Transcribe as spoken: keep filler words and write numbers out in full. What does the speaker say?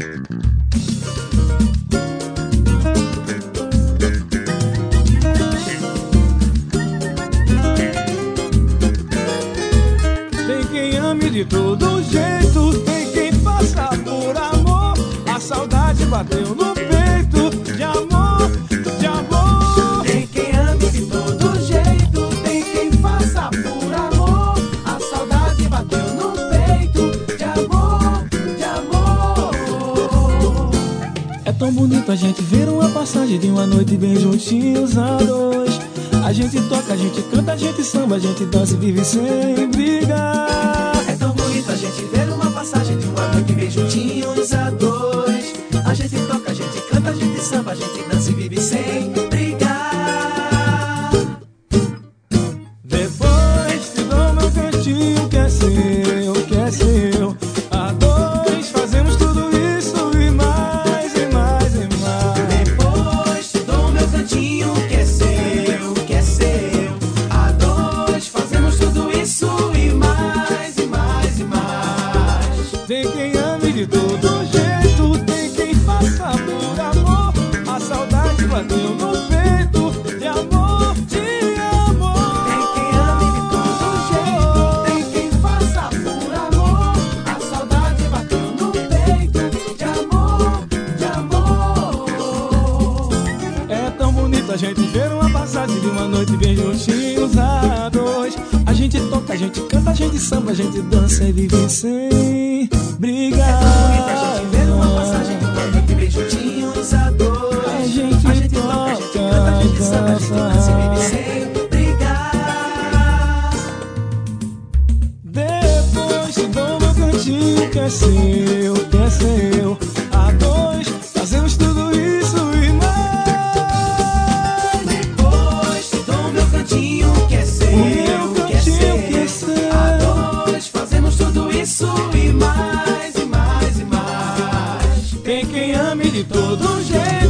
Tem quem ame de todo jeito, tem quem faça por amor. A saudade bateu no peito, de amor, de amor. Tem quem ame de todo jeito, tem quem faça por amor. A saudade bateu no peito, de amor, de amor. É tão bonito a gente ver uma passagem de uma noite bem juntinhos a dois. A gente toca, a gente canta, a gente samba, a gente dança e vive sem brigar. É tão bonito a gente ver uma passagem de uma noite bem juntinhos a dois. A gente toca, a gente canta, a gente samba, a gente dança e vive sem brigar. Depois te dou meu cantinho que é seu, que é seu. A dois fazemos tudo isso e mais, e mais, e mais. Depois te dou meu cantinho que é seu, que é seu. A dois fazemos tudo isso e mais, e mais, e mais. Tem quem ame de todo jeito, tem quem faça por amor. A saudade bateu no peito, de amor, de amor. Tem quem ame de todo jeito, tem quem faça por amor. A saudade bateu no peito, de amor, de amor. É tão bonito a gente ver uma passagem de uma noite bem juntinhos a dois. A gente toca, a gente canta, a gente samba, a gente dança e vive sem brigar. É tão bonito a gente ver uma passagem de uma noite bem juntinhos a dois. A gente A gente toca, a gente canta, a gente samba, a gente dança e vive sem brigar. Depois te dou meu cantinho que é seu, que é seu. A dois fazemos tudo isso e mais. Depois te dou meu cantinho que é seu, O meu que é cantinho que é seu. seu. A dois fazemos tudo isso e mais, e mais, e mais. Tem quem ame de todo jeito.